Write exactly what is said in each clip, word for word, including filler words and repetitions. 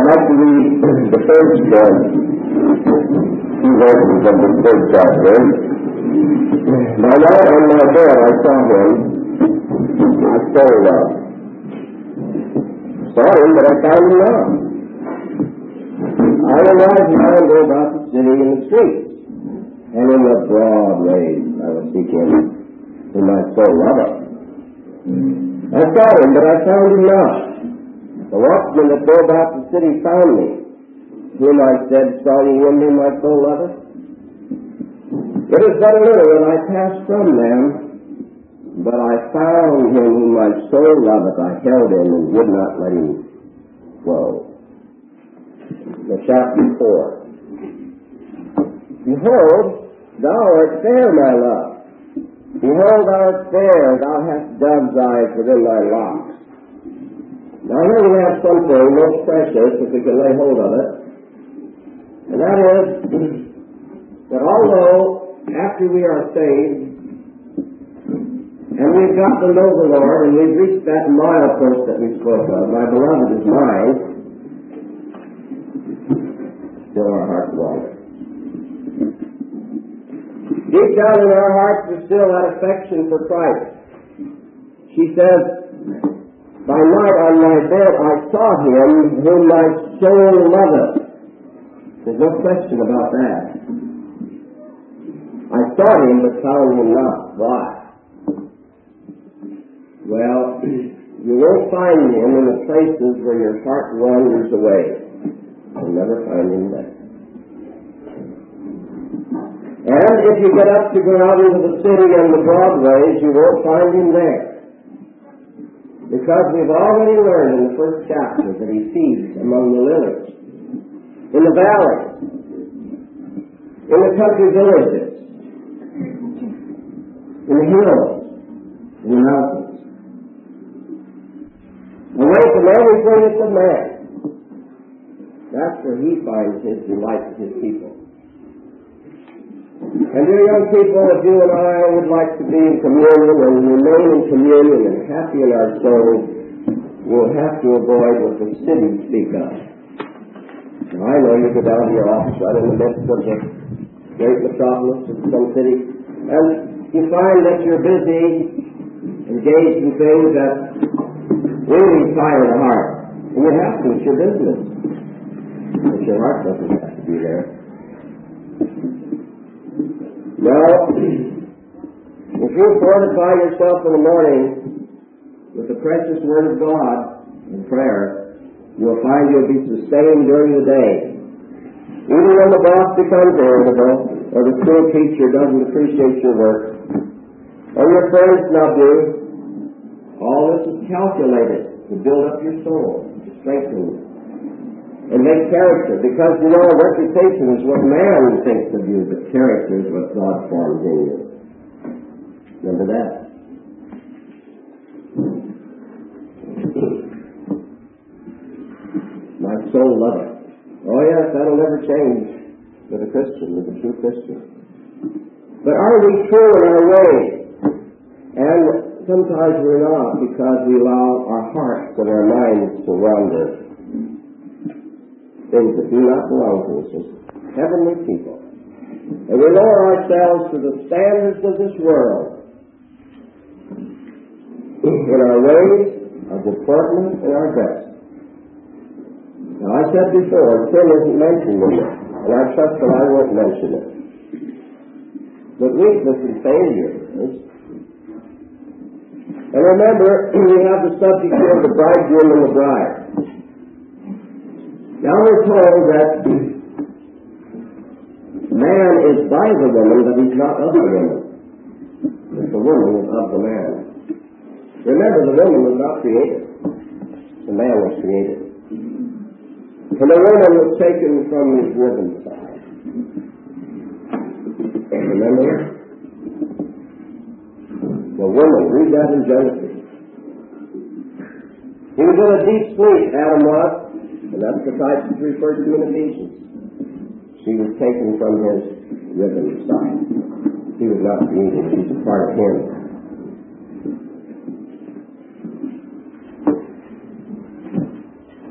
like to read the first uh, few verses of the third chapter. By night on my bed I saw him, my soul loved. Saw him, but I found him not. I arise now and go about the city in the streets, and in the broad ways I will seek him, whom my soul loveth. I saw him, but I found him not. The watchmen that go about the city found me, whom I said, saw ye him whom my soul loveth? It is but a little that I passed from them, but I found him whom my soul loveth. I held him and would not let him go. The chapter four. Behold, thou art fair, my love. Behold, thou art fair, thou hast dove's eyes within thy locks. Now here we have something most precious, if we can lay hold of it, and that is that although after we are saved and we've got to know the Lord and we've reached that milepost that we spoke of, my beloved is mine, still our hearts wander. Deep down in our hearts there's still that affection for Christ. She says, by night on my bed I saw him whom my soul loveth. There's no question about that. I saw him but found him not. Why? Well, you won't find him in the places where your heart wanders away. You'll never find him there. And if you get up to go out into the city and the broad ways, you won't find him there. Because we've already learned in the first chapter that he feeds among the lilies, in the valleys, in the country villages, in the hills, in the mountains, away from everything that's of man. That's where he finds his delight with his people. And dear young people, if you and I would like to be in communion and remain in communion and happy in our souls, we'll have to avoid what the cities speak of. Now, I know you go down to your office right in the midst of the great metropolis of some city, and you find that you're busy, engaged in things that really tire the heart. And you have to, it's your business. But your heart doesn't have to be there. Now, if you fortify yourself in the morning with the precious Word of God and prayer, you'll find you'll be sustained during the day. Even when the boss becomes irritable, or the school teacher doesn't appreciate your work, or your friends snub you, all this is calculated to build up your soul, to strengthen you, and make character, because you know reputation is what man thinks of you, but character is what God forms in you. Remember that. My soul loveth. Oh yes, that'll never change with a Christian, with a true Christian. But are we true in our ways? And sometimes we're not, because we allow our hearts and our minds to wander. Things that do not belong to us as heavenly people. And we lower ourselves to the standards of this world in our ways, our deportment, and our dress. Now, I said before, sin isn't mentioned in this, and I trust that I won't mention it. But weakness and failure is. And remember, we have the subject here of the bridegroom and the bride. Now we're told that man is by the woman, but he's not of the woman. But the woman is of the man. Remember, the woman was not created. The man was created. And the woman was taken from his ribbon side. Remember? The woman, read that in Genesis. He was in a deep sleep, Adam was. And that's the type that's referred to in Ephesians. She was taken from his ribbon side. He was not created. She's a part of him.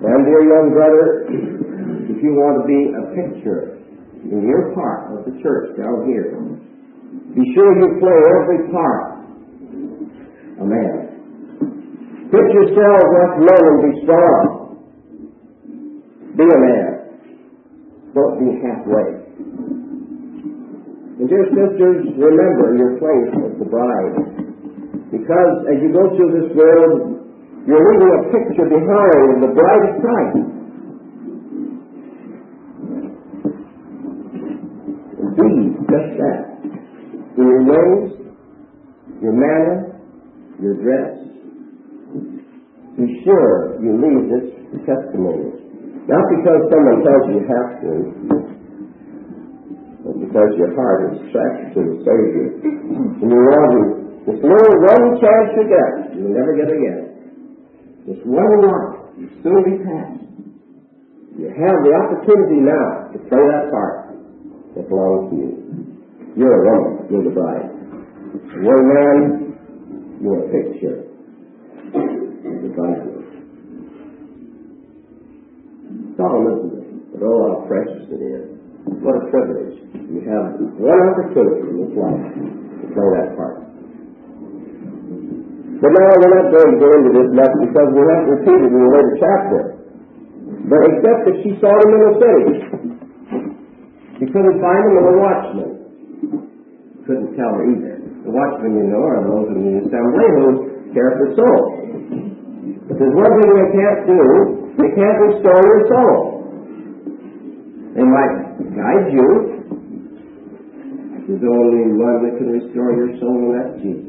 And dear young brother, if you want to be a picture in your part of the church down here, be sure you play every part a man. Put yourself like men and be strong. Be a man. Don't be halfway. And dear sisters, remember your place as the bride. Because as you go through this world, you're leaving a picture behind of the bride of Christ. Be just that. In your ways, your manner, your dress. Be sure you leave this testimony. Not because someone tells you you have to, but because your heart is attracted to the Savior. And you want to, this little one chance you get, you'll never get again. This one life will soon be past. You have the opportunity now to play that part that belongs to you. You're a woman, you're the bride. And you're a man, you're a picture of the bridegroom. Don't listen to it, but oh, how precious it is. What a privilege. You have one opportunity in this life to play that part. But now we're not going to go into this much because we haven't repeated in the later chapter. But except that she saw him in the city. She couldn't find him in the watchman. Couldn't tell her either. The watchmen, you know, are those in the assembly who care for souls. But there's one thing they can't do. They can't restore your soul. They might guide you. There's only one that can restore your soul, and that's Jesus.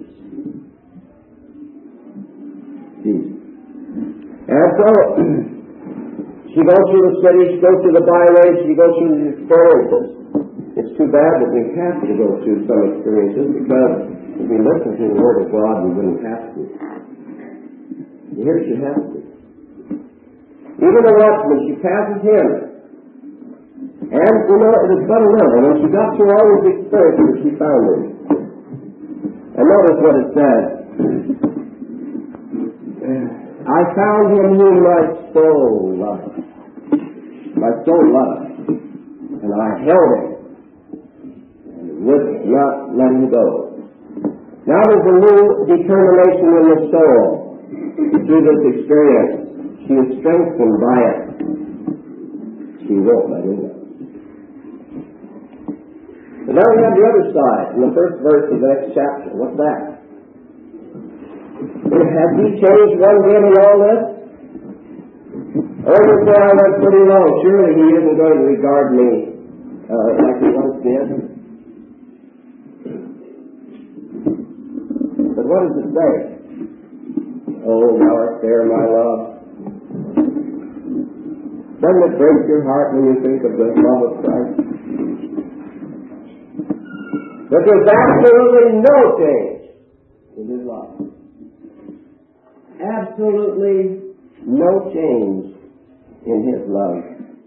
Jesus. And so, she goes through the city, she goes through the byways, she goes through the experiences. It's too bad that we have to go through some experiences, because if we listen to the Word of God, we wouldn't have to. Here she has to. Even the watchman, she passes him. And, you know, it was but a little. When she got through all these experiences, she found him. And notice what it says. I found him whom my soul loved. My soul loved. And I held him. And would not let him go. Now there's a new determination in the soul. Through this experience, she is strengthened by it. She won't let him go. But now we have the other side, in the first verse of the next chapter. What's that? Has he changed one bit in all this? Oh, you say I went pretty low. Surely he isn't going to regard me uh, like he once did. But what does it say? Oh, thou art there, my love. Doesn't it break your heart when you think of the love of Christ? But there's absolutely no change in his love. Absolutely no change in his love.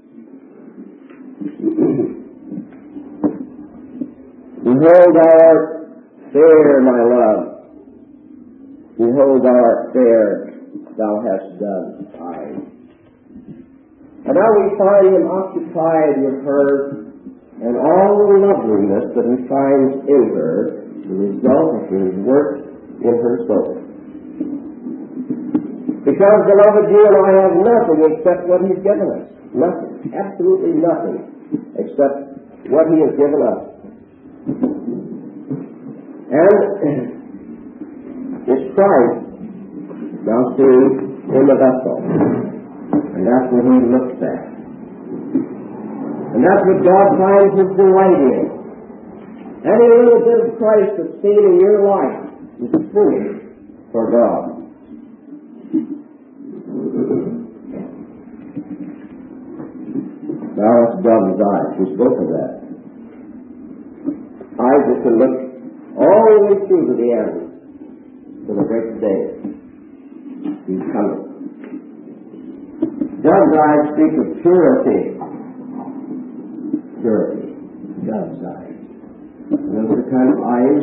Behold, thou art fair, my love. Behold, thou art fair, thou hast done eyes. And now we find him occupied with her, and all the loveliness that he finds in her, the result of his work in her soul. Because, beloved, you and I have nothing except what he's given us. Nothing. Absolutely nothing except what he has given us. And it's Christ now seen in the vessel. And that's what he looks at. And that's what God finds his delight in. Any little bit of Christ that's seen in your life is food for God. Thou hast done his eyes. We spoke of that. Eyes that can look all the way through to the end, to the great day. He's coming. Dove's eyes speak of purity. Purity. Dove's eyes. And those are the kind of eyes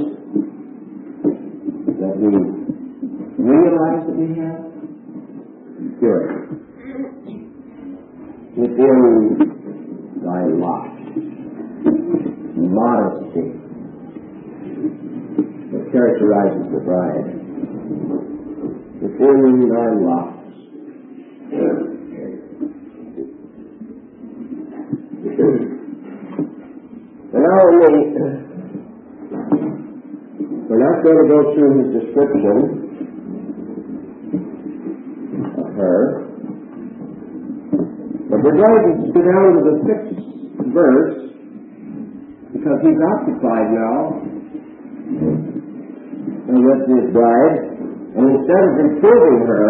that we realize that we have. Purity. within thy lot. Modesty that characterizes the bride. Within thy lot. And now we're not going to go through his description of her, but we're going to go down to the sixth verse, because he's occupied now with his bride, and instead of reproving her,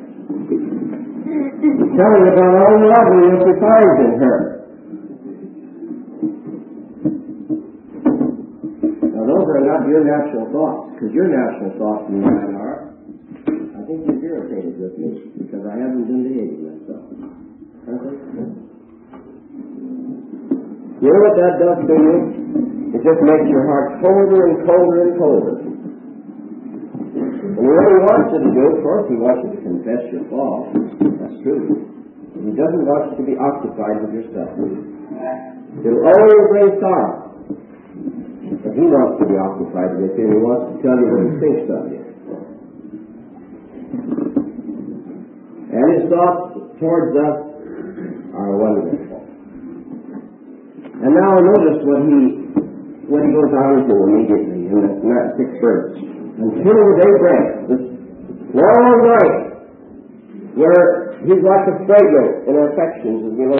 he's telling about all the loveliness he finds in her. Now those are not your natural thoughts, because your natural thoughts and mine are, I think he's irritated with me, because I haven't been behaving myself. You know what that does to you? It just makes your heart colder and colder and colder. And what he wants you to do, of course, he wants you to confess your fault. That's true. He doesn't want you to be occupied with yourself. It'll always bring sorrow. But he wants to be occupied with you, and he wants to tell you what he thinks of you. And his thoughts towards us are wonderful. And now notice what he what he goes on to immediately in that sixth verse. Until the day breaks, this long night, where he's like a fragrance in our affections as we look.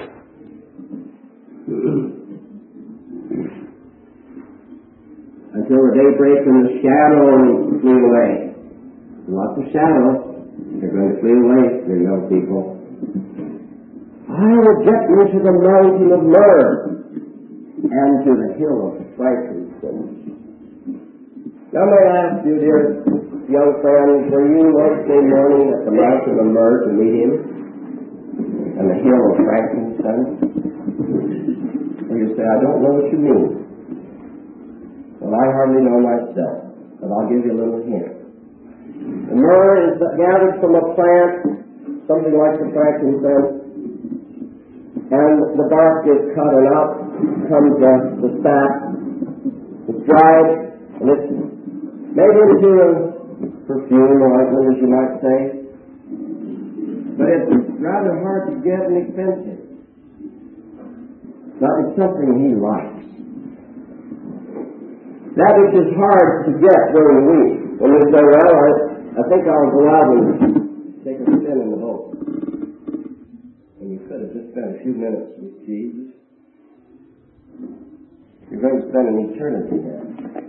Until the day breaks and the shadows flee away. Lots of shadows. They're going to flee away, you know, people. I will get you to the mountain of myrrh and to the hill of frankincense. Now may I ask you, dear young friends, were you Wednesday morning at the mountain of myrrh to meet him? And the hill of frankincense? And you say, I don't know what you mean. Well, I hardly know myself, but I'll give you a little hint. The myrrh is gathered from a plant, something like the frankincense, and the bark is cut and out comes the, the sap. It's dried, and it's made into a perfume, or ointment, as you might say. But it's rather hard to get and expensive. Now, it's something he likes. That which is hard to get during the week. When you say, well, I, I think I'll go out and take a spin in the boat. And you could have just spent a few minutes with Jesus. You're going to spend an eternity there.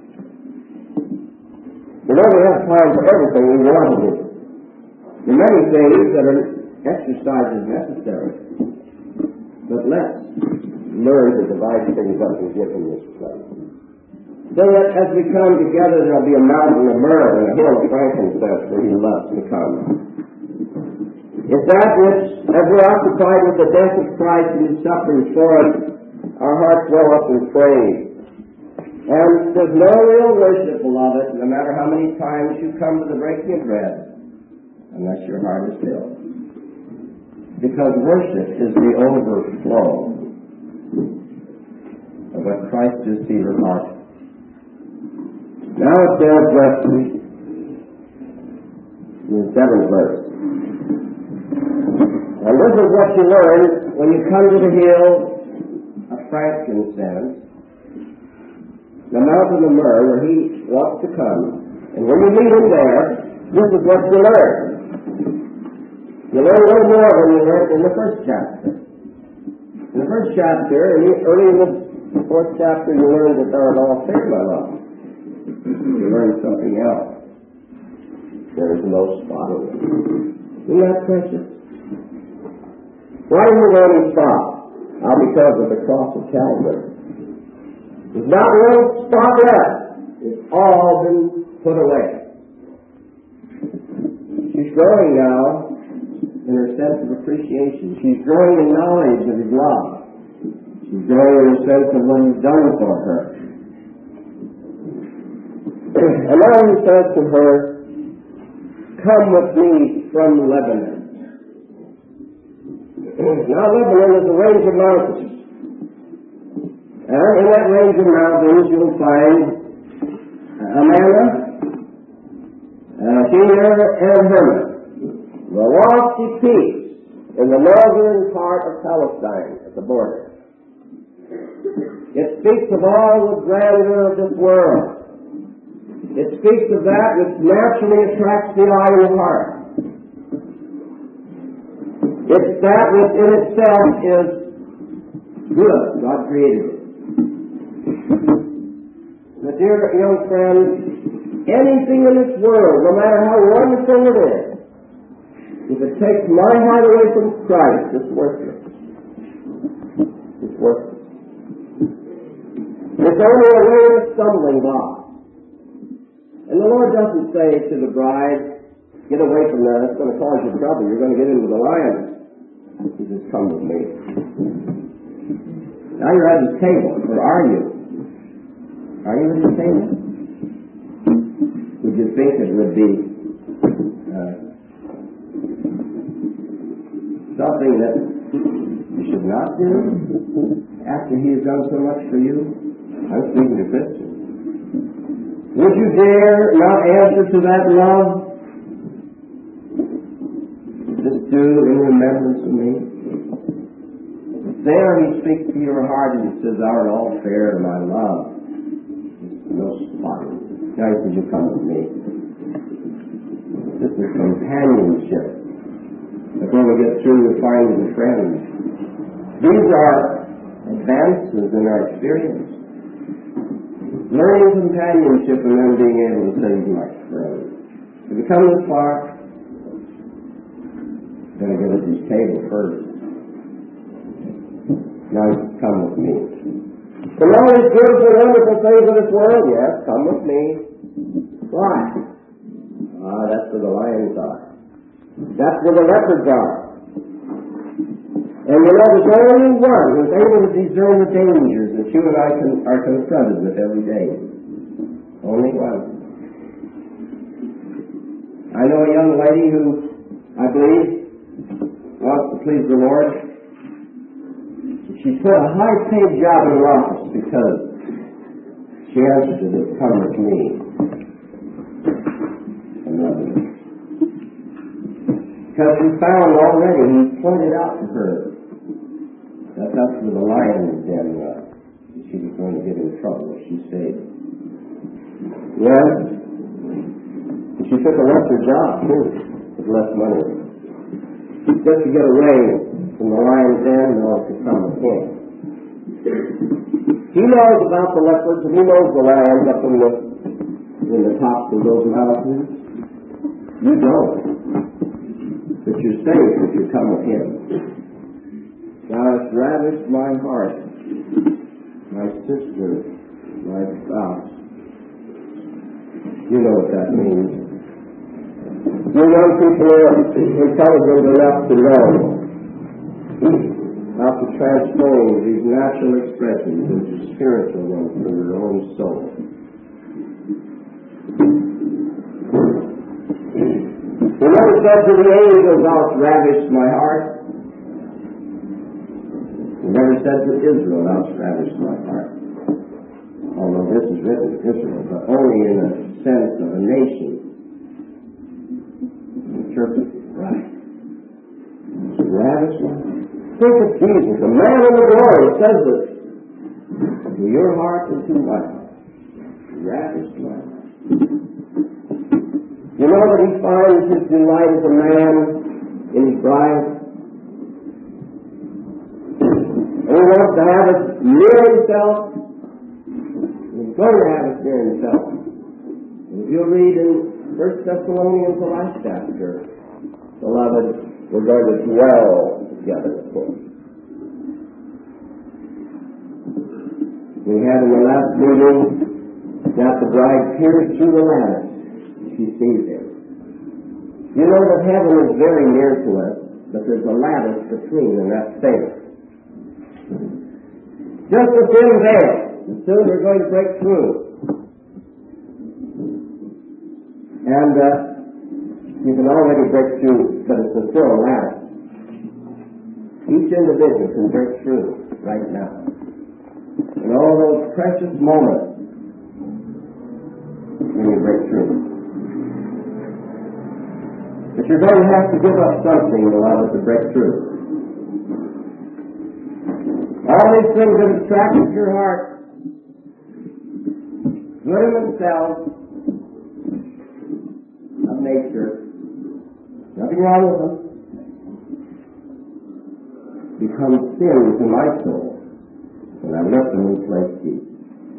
We don't have time for everything we want to do. There are many things that are exercises necessary. But let's learn to divide things up and give in this place. So that as we come together, there'll be a mountain of myrrh and a hill of frankincense where he loves to come. It's that which, as we're occupied with the death of Christ and his sufferings for us, our hearts well up in praise. And there's no real worship, beloved, no matter how many times you come to the breaking of bread, unless your heart is filled. Because worship is the overflow of what Christ is to your heart. Now it says that in the seventh verse. And this is what you learn when you come to the hill of frankincense, the mountain of myrrh, where he wants to come. And when you meet him there, this is what you learn. You learn a little more than you learned in the first chapter. In the first chapter, early in the fourth chapter, you learned that thou art all fair, my love. You learn something else. There is no spot in it. Isn't that precious? Why is there no spot? Now, because of the cross of Calvary. There's not one spot left. It's all been put away. She's growing now in her sense of appreciation. She's growing in knowledge of his love. She's growing in her sense of what he's done for her. And now he says to her, come with me from Lebanon. Now Lebanon is a range of mountains. And in that range of mountains you'll find Amana, uh, Sheer, and Hermon, the lofty peaks in the northern part of Palestine at the border. It speaks of all the grandeur of this world. It speaks of that which naturally attracts the eye and the heart. It's that which in itself is good. God created it. But dear young friends, anything in this world, no matter how wonderful it is, if it takes my heart away from Christ, it's worthless. It's worthless. It's only a way of stumbling block. And the Lord doesn't say to the bride, get away from that, it's going to cause you trouble, you're going to get into the lions. He says, come with me. Now you're at the table, or are you? Are you at the table? Would you think it would be uh, something that you should not do after he has done so much for you? I'm speaking to Christians. Would you dare not answer to that love? Just do in remembrance of me. There he speaks to your heart and he says, thou art all fair, my love. No spot. Now he says, you come with me. This is companionship. But when we get through with finding friends, these are advances in our experience. Learning companionship and then being able to say, my friend. If you come this far, you're going to get at this table first. Now come with me. From all these beautiful, wonderful things in this world, yes, come with me. Why? Ah, that's where the lions are. That's where the leopards are. And you know, there's only one who's able to discern the dangers that you and I can, are confronted with every day. Only one. I know a young lady who, I believe, wants to please the Lord. She put a high-paid job in her office because she answered to this, come with me. Another. Because she found already, he pointed out to her that that's where the lion's den was. She was going to get in trouble if she stayed. Yes, she took a lesser job, too, with less money. Just to get away from the lion's den, no, to come with him. He knows about the leopards, and he knows the lions up in the, in the tops of those mountains. You don't. But you're safe if you come with him. Thou hast ravished my heart, my sister, my spouse. You know what that means. You young people are intelligent enough to know how to transform these natural expressions into spiritual ones for your own soul. The Lord said to the angels, thou hast ravished my heart. He never said to Israel, thou hast ravished my heart. Although this is written to Israel, but only in a sense of a nation. Interpret it right. Ravished my heart. Think of Jesus, a man in the glory, says this. To your heart and to my heart. Ravished my heart. You know that he finds his delight as a man in his bride? And he wants to have us near himself. He's going to have us near himself. And if you'll read in First Thessalonians, the last chapter, beloved, we're going to dwell together, of course. We had in the last meeting that the bride peers through the lattice. She sees him. You know that heaven is very near to us, but there's a lattice between, and that's faith. Just a thin veil, and soon we're going to break through. And uh, you can already break through, but it's still a lattice. Each individual can break through right now. In all those precious moments when you break through. But you're going to have to give up something in order to break through. All these things that attract your heart, good in themselves, of nature, nothing wrong with them, become sins in my soul when I let them replace Jesus.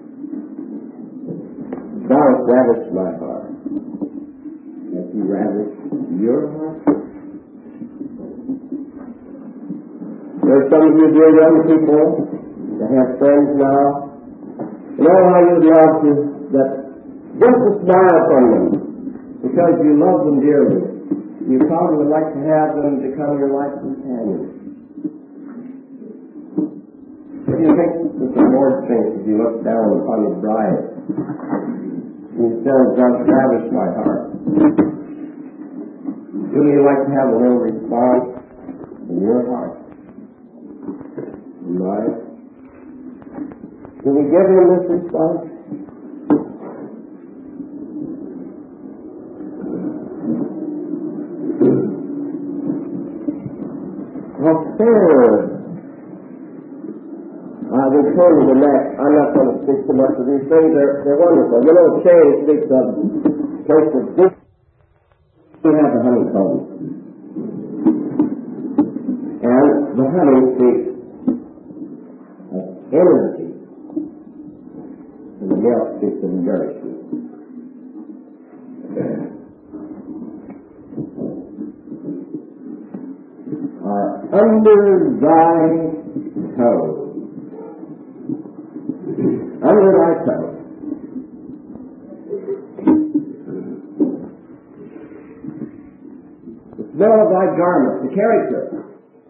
Thou hast ravished my heart. Has he ravished your heart? There are some of you dear young people that have friends now. You know how you'd love to that just a smile from them because you love them dearly. You probably would like to have them become your life companions. What do you think that the Lord thinks if you look down upon his bride? He says, "Thou hast ravished my heart." Wouldn't you like to have a little response in your heart? In mine? Can we give him this response? Well, third, I will turn to the next. I'm not going to speak too much of these things. They're, they're wonderful. You know, Shane speaks of places this. We have the honeycomb. And the honey speaks of energy. And the milk speaks of nourishment. Are under thy toe. Under thy toe. The smell of thy garments, the character,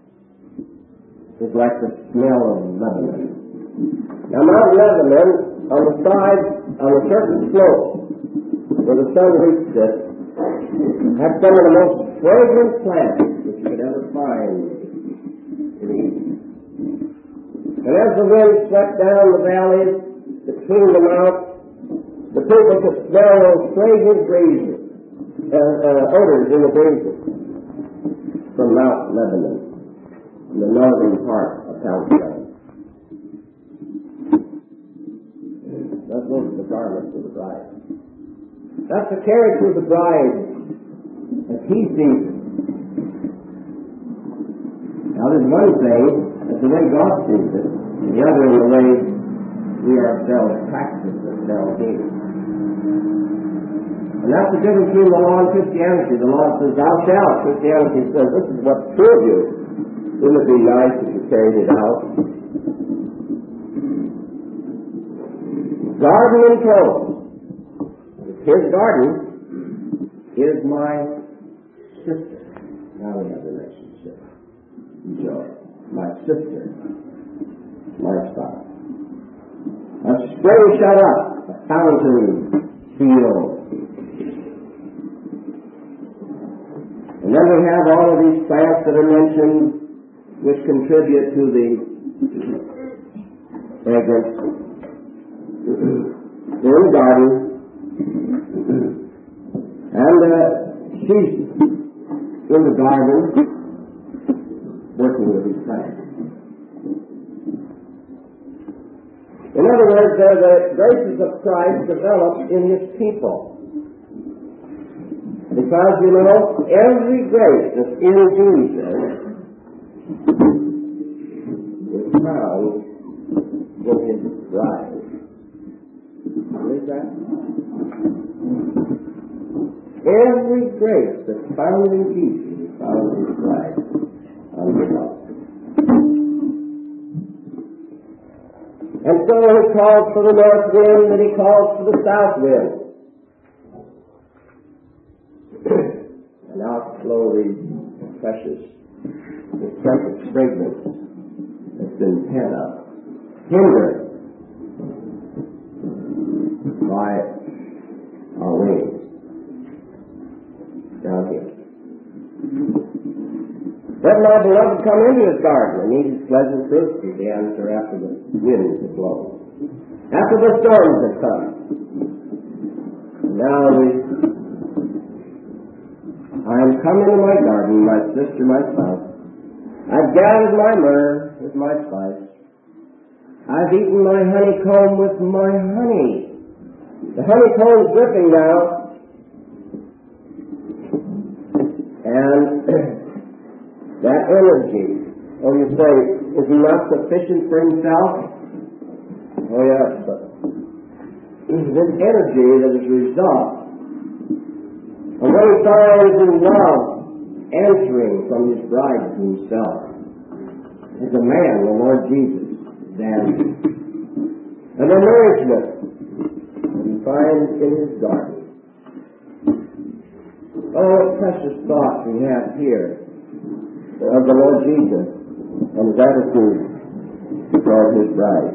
is like the smell of Lebanon. Now Mount Lebanon, on the side, on a certain slope, where the sun reached it, had some of the most fragrant plants that you could ever find in Eden. And as the wind swept down the valleys between the mountains, the people could smell those fragrant breezes, uh, uh, odors in the breezes from Mount Lebanon, in the northern part of Palestine. That's those are the garments of the bride. That's the character of the bride as he sees it. Now there's one thing, that's the way God sees it, and the other in the way we ourselves practice ourselves here. And that's the difference between the law and Christianity. The law says, thou shalt. Christianity says, this is what's true of you. Wouldn't it be nice if you carried it out? Garden and clothes. His garden is my sister. Now we have the relationship. Joy. My sister. My spouse. A spring shut up. A fountain sealed. And then we have all of these plants that are mentioned which contribute to the fragrance in the garden. And uh, she's in the garden working with these plants. In other words, they're the graces of Christ developed in his people. Because, you know, every grace that's in Jesus is found in his bride. What is that? Every grace that's found in Jesus is found in his bride. Unbeloved. And so he calls for the north wind and he calls for the south wind. And out flow these precious, this precious fragrance that's been pent up, hindered by our wings down here. But let my beloved come into his garden and eat his pleasant fruits, is the answer after the winds have blown. After the storms have come. Now we, I am come into my garden, my sister, my spouse. I've gathered my myrrh with my spice. I've eaten my honeycomb with my honey. The honeycomb's dripping now. And that energy, oh, you say, is he not sufficient for himself? Oh, yes, but this energy that is a result of what he finds in love answering from his bride to himself. As a man, the Lord Jesus, then and the nourishment that he finds in his garden. Oh, what precious thought we have here of the Lord Jesus and his attitude toward his bride.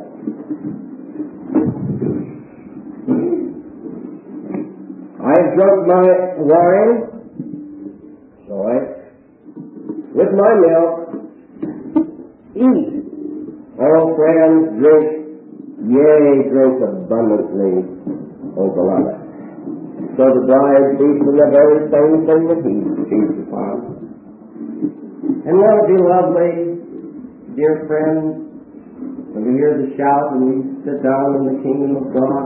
I have drunk my wine, joy, with my milk. Eat, all friends, drink, yea, drink abundantly, O beloved. So the bride feasts on the very same thing that he feasts upon. And won't it be lovely, dear friends, when we hear the shout and we sit down in the kingdom of God?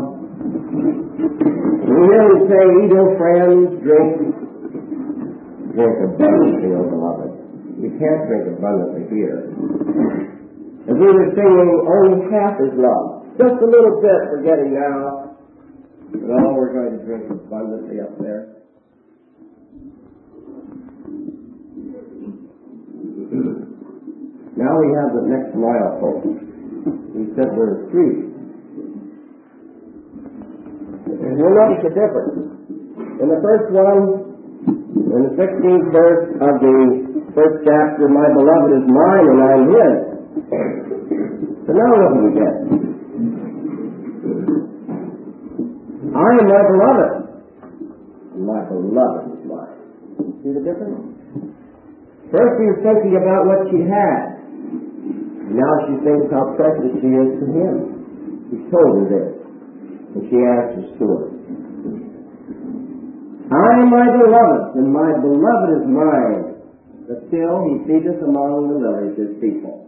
We hear him say, eat, O friends, drink, drink abundantly, O beloved. We can't drink abundantly here. As we were singing, only half is love. Just a little bit we're getting now. But oh, we're going to drink abundantly up there. Now we have the next milestone. He said there are three. And you'll notice the difference. In the first one, in the sixteenth verse of the first chapter, my beloved is mine and I'm his. So now what do we get? I am my beloved, and my beloved is mine. See the difference? First she was thinking about what she had. Now she thinks how precious she is to him. He told her this, and she answers to it. I am my beloved, and my beloved is mine. But still he feedeth among the lilies, his people.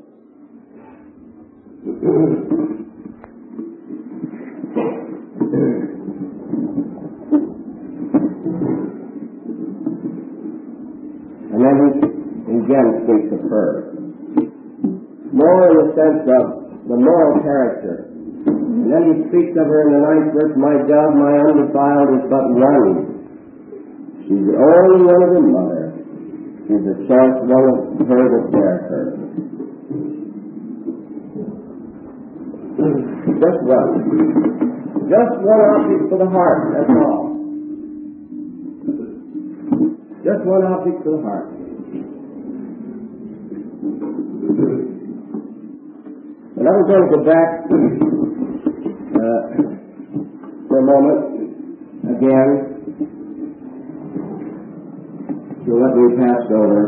And then he again speaks of her. More in the sense of the moral character. And then he speaks of her in the ninth verse, my dove, my undefiled is but one. She's the only one of her mother. She's the choice one of her that bear her. Just one. Just one object for the heart, that's all. Just one object for the heart. And I'm going to go back uh, for a moment again to what we passed over.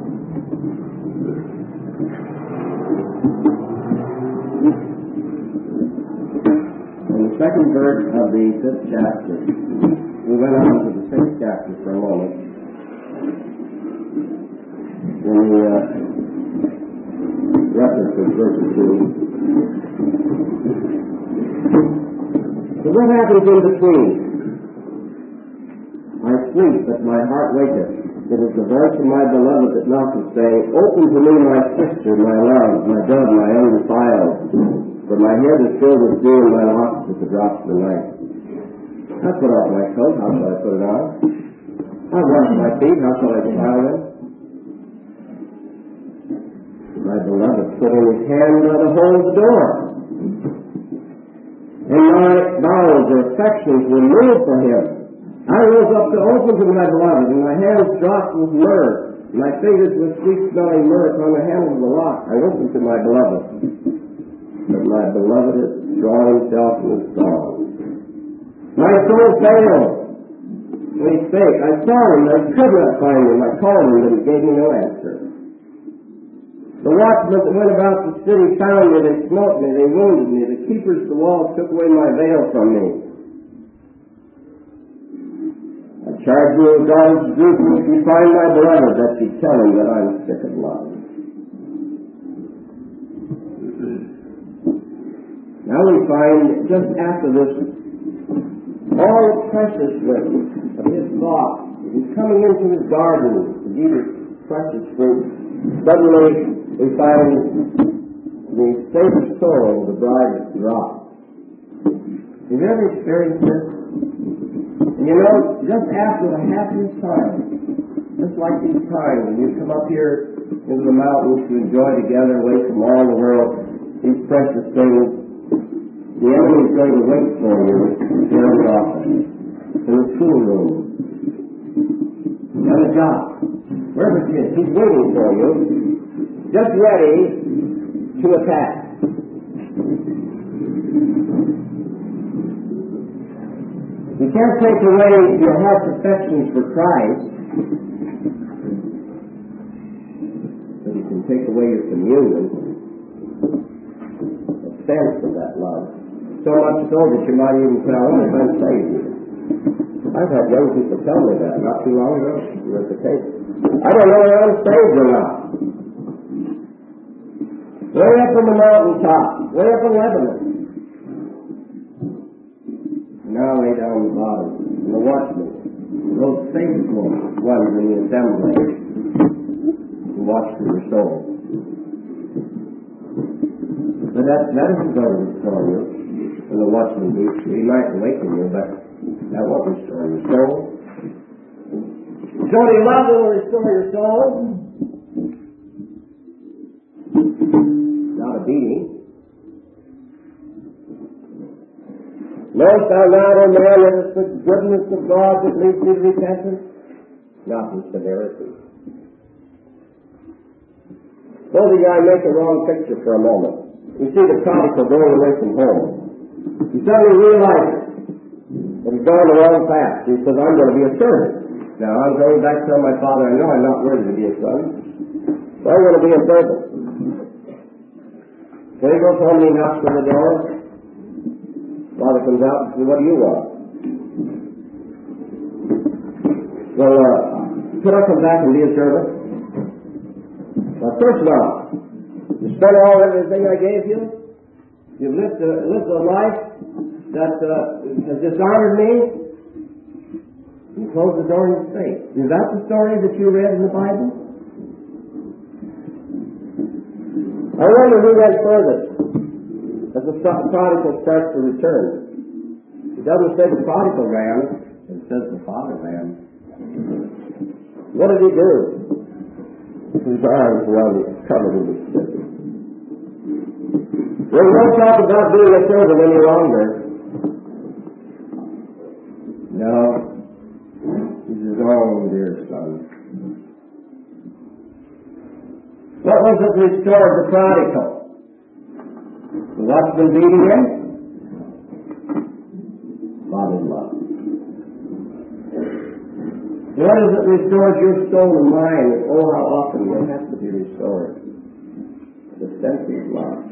In the second verse of the fifth chapter, we went on to the sixth chapter for a moment. In the uh, reference of verse two. So what happens in between? I sleep, but my heart waketh. It is the voice of my beloved that knocketh, saying, open to me, my sister, my love, my dove, my undefiled. For my head is filled with dew, and my locks with the drops of the night. I put off my coat, how shall I put it on? I wash my feet, how shall I defile them? My beloved put in his hand by the hole of the door. And my bowels or affections were moved for him. I rose up to open to my beloved, and my hands dropped with myrrh. My fingers with sweet-smelling myrrh upon the handle of the lock. I opened to my beloved. But my beloved has drawn himself in his song. My soul failed. When he spake, I sought him, I could not find him. I called him, but he gave me no answer. The watchmen that went about the city found me, they smote me, they wounded me. The keepers of the walls took away my veil from me. I charge you, O God of Jerusalem, if you find my beloved, that you tell him that I'm sick of love. Now we find, just after this, all the preciousness of his thought. He's coming into his garden to eat his precious fruit. Suddenly, we find the sacred soul of the bride drop. Have you ever experienced this? And you know, just after the happiest time, just like these times when you come up here into the mountains to enjoy together away from all the world, these precious things, the enemy is going to wait for you here in the office, in the schoolroom, on the job, wherever it is. He's waiting for you, just ready to attack. You can't take away your heart's affections for Christ, but you can take away your communion, the sense of that love. So much so that you might even say, I wonder if I'm saved. I've had young people tell me that not too long ago. It was the case. I don't know whether I'm saved or not. Way up on the mountaintop, way up in Lebanon. Now way down the bottom, and the watchmen, those faithful ones in the assembly, who watch for your soul. But that, that isn't going to restore you. And the watchman beats you. He might awaken you, but that won't restore your soul. So do you love will restore your soul? Not a beating. Knowest thou not, O man, that it's the goodness of God that leads you to repentance? Not in severity. Suppose I make a wrong picture for a moment. You see the prodigal going away from home. He suddenly realizes that he's gone the wrong path. He says, I'm going to be a servant. Now, I'm going back to tell my father, I know I'm not worthy to be a son, so I'm going to be a servant. So he goes home and he knocks on the door. Father comes out and says, what do you want? Well, uh, could I come back and be a servant? Well, first of all, you spent all everything I gave you? You've lived a, lived a life that uh, has dishonored me? He closed the door in his face. Is that the story that you read in the Bible? I wonder who went furthest as the prodigal starts to return. It doesn't say the prodigal ran, it says the father ran. What did he do? His arms around his covered in his skin. We won't talk about being a servant any longer. No. He's his own dear son. What was it that restored the prodigal? The watchman beating him? Father's love. What is it that restores your soul and mind? Oh, how often it has to be restored. The sense of love.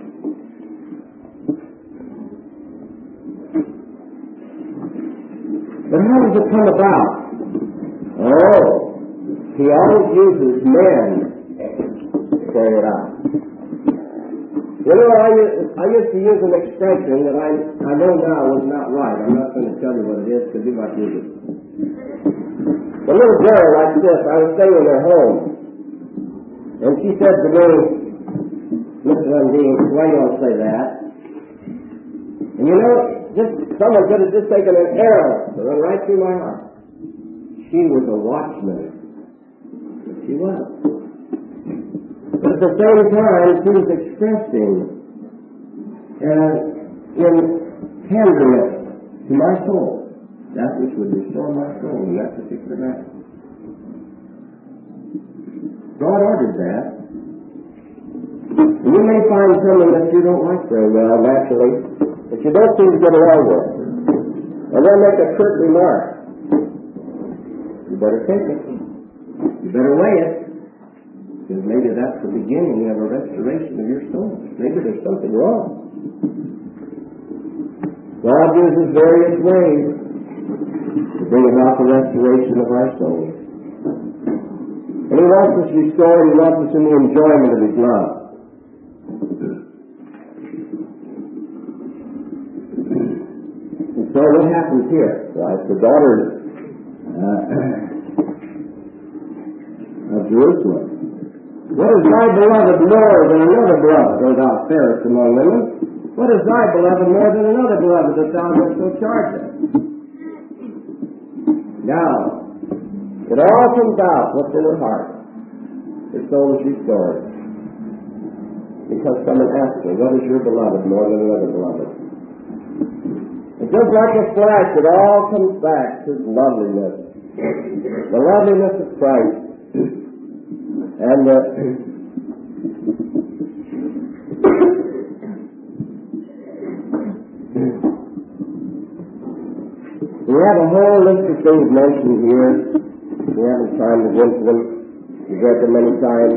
But how does it come about? Oh, he always uses men to carry it out. You know, I, I used to use an expression that I, I know now was not right. I'm not going to tell you what it is because you might use it. A little girl like this, I was staying in her home, and she said to me, Mister Undine, why do you all say that? And you know, just someone could have just taken an arrow to run right through my heart. She was a watchman. She was. But at the same time, she was expressing uh, in tenderness to my soul that which would restore my soul in that particular matter. God ordered that. And you may find someone that you don't like very well, naturally, that you don't seem to get along with. And they'll make a curt remark. You better take it. You better weigh it. Because maybe that's the beginning of a restoration of your soul. Maybe there's something wrong. God uses various ways to bring about the restoration of our souls. And He wants us restored. He wants us in the enjoyment of His love. And so what happens here? Right? The daughters uh, of Jerusalem. What is thy beloved more than another beloved, O thou fairest among women? What is thy beloved more than another beloved that thou dost so charge them? Now, it all comes out what's in her heart. Her soul is restored. Because someone asked her, what is your beloved more than another beloved? And just like a flash, it all comes back to loveliness. The loveliness of Christ. And uh, we have a whole list of things mentioned here. We haven't time to go into them. We've read them many times.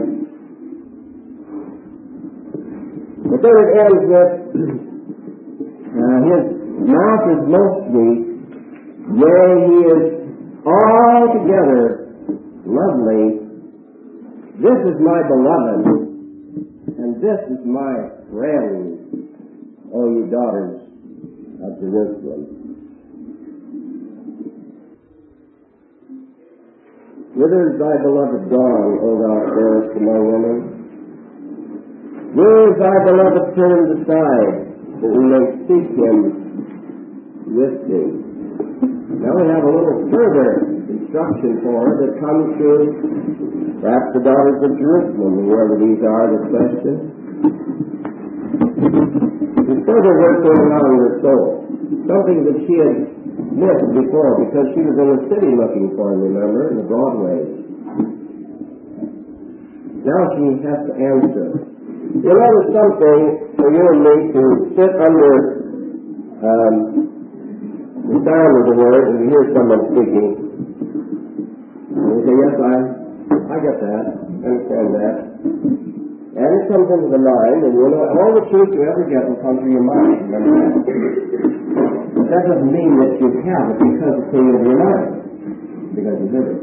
But then it ends with, uh, his mouth is most sweet, yea, he is altogether lovely. This is my beloved, and this is my friend, O ye daughters of Jerusalem. Whither is thy beloved gone, O thou fairest among women? Where is thy beloved turned aside, that we may seek him with thee? Now we have a little further instruction for her that comes to perhaps the daughters of Jerusalem, whoever these are, the question. There's further work going on in her soul. Something that she had missed before because she was in the city looking for him, remember, in the Broadway. Now she has to answer. You know, there's something for you and me to sit under um, the sound of the word and hear someone speaking. And you say, yes, I, I get that, I understand that. And it comes into the mind, and you know, all the truth you ever get will come through your mind. Remember that? But that doesn't mean that you have it because it came into your mind. Because you heard it.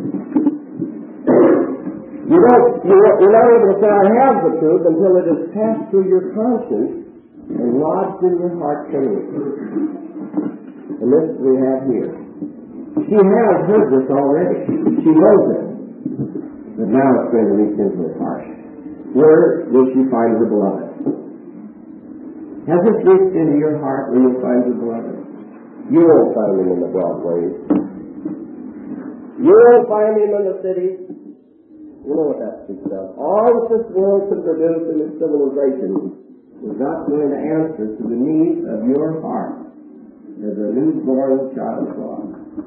You don't, you're not able to say, I have the truth until it has passed through your conscience and lodged in your heart permanently. And this we have here. She has heard this already. She knows it. But now it's going to reach into her heart. Where will she find her beloved? Has it reached into your heart where you'll find your beloved? You won't find him in the Broadways. You won't find him in the cities. You know what that speaks of. All that this world can produce in its civilization is not going to answer to the needs of your heart as a newborn child of God.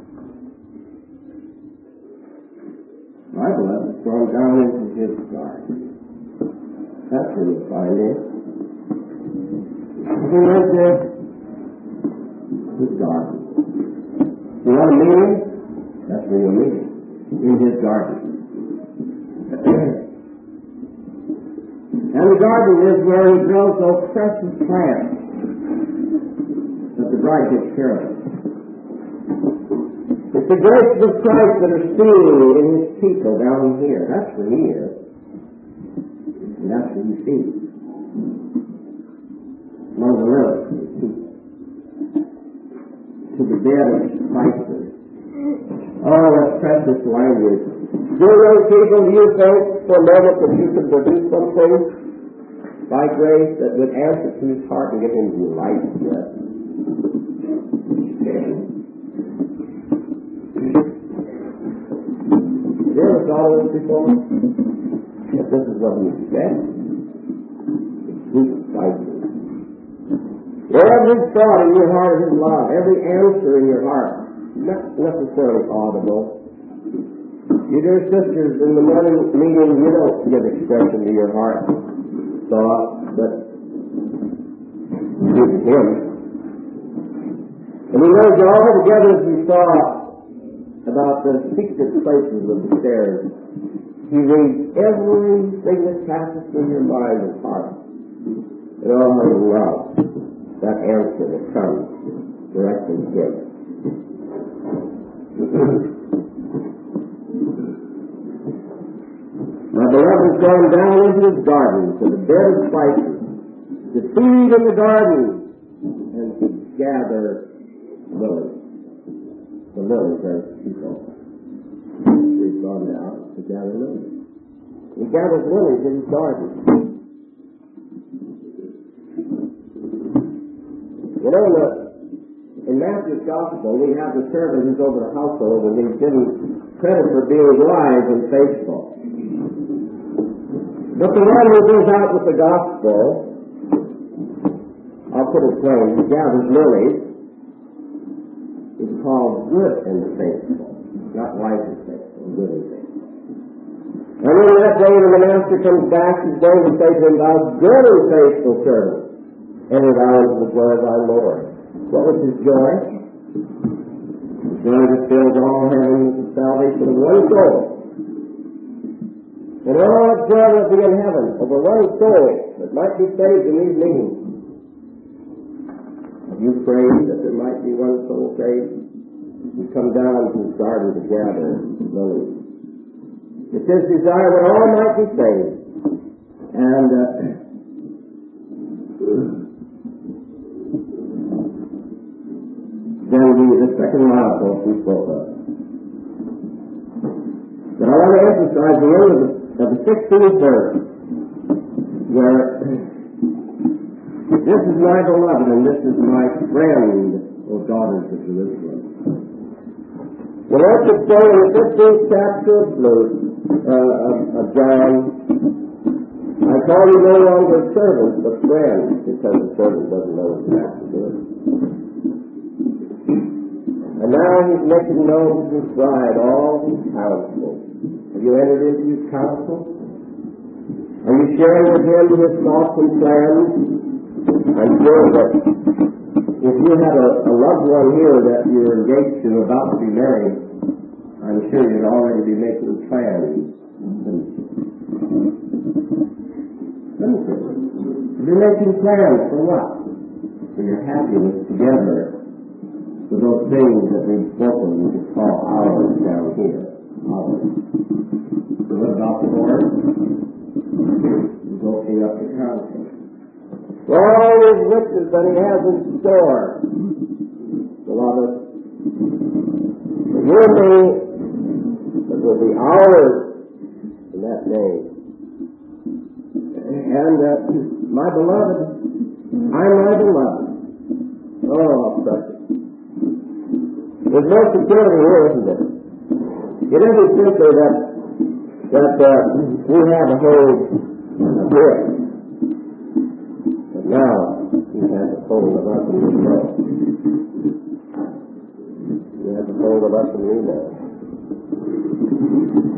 My beloved has gone down into his garden. That's where you'll find him. He went there, his garden. You want to meet him? That's where you'll meet him. In his garden. And the garden is where he grows those precious plants that the bride takes care of. It's the graces of Christ that are seen in his people down here. That's where he is. And that's what he sees. Among the lilies, to the dead of priceless. Oh, that precious language. Dear young people, do you think for a moment that you could produce something by grace that would answer to his heart and give him delight? Yes. You ever thought of this before? That this is what he expects. Sweet spices. Every thought in your heart is his love. Every answer in your heart. Not necessarily audible. You dear sisters, in the morning meeting, you don't give expression to your heart thought, but you give to him. And we know that all together as we saw about the secret places of the stairs, He reads everything that passes through your mind and heart. And oh, I love that answer that comes directly to Him. My beloved has gone down into His garden to the bed of spices, to feed in the garden, and to gather lilies. The lilies are people. He's gone down to gather lilies. He gathers lilies in His garden. You know, in, the, in Matthew's Gospel, we have the servant who's over the household, and he's given credit for being wise and faithful. But the one who goes out with the gospel, I'll put it plain, he gathers lilies, is called good and faithful. Not wise and faithful, good and faithful. And in that day when the master comes back, he's going to say to him, thou good and faithful servant, enter thou into the joy of thy Lord. What was his joy? The joy that fills all heaven with the salvation of one soul. And all that joy will be in heaven over one soul that might be saved in these meetings. Have you prayed that there might be one soul saved? We come down to His garden to gather lilies. It's His desire that all might be saved. And uh, then the, the second milestone we spoke of. But I want to emphasize the end of the, of the sixteenth verse, where this is my beloved and this is my friend, O daughters of Jerusalem. The Lord should say in the fifteenth chapter of Luke, uh, of, of John, I call you no longer servants, but friends, because the servant doesn't know what the master doing. And now He's making known to His bride all His counsel. Have you entered into His counsel? Are you sharing with Him His thoughts and plans? I'm sure that if you have a, a loved one here that you're engaged to, about to be married, I'm sure you'd already be making plans. You're making plans for what? For your happiness together, for those things that we've spoken, we could call ours down here. Ours. So what about the Lord? He's opening up the counsel. For all His riches that He has in store, beloved, for you and me, it will be ours in that name. And uh, my beloved, I'm my beloved. Oh, how precious. There's no security here, isn't there? It isn't simply that, that uh, we have a hold here. But now, He has a hold of us and we know. He has a hold of us and we know.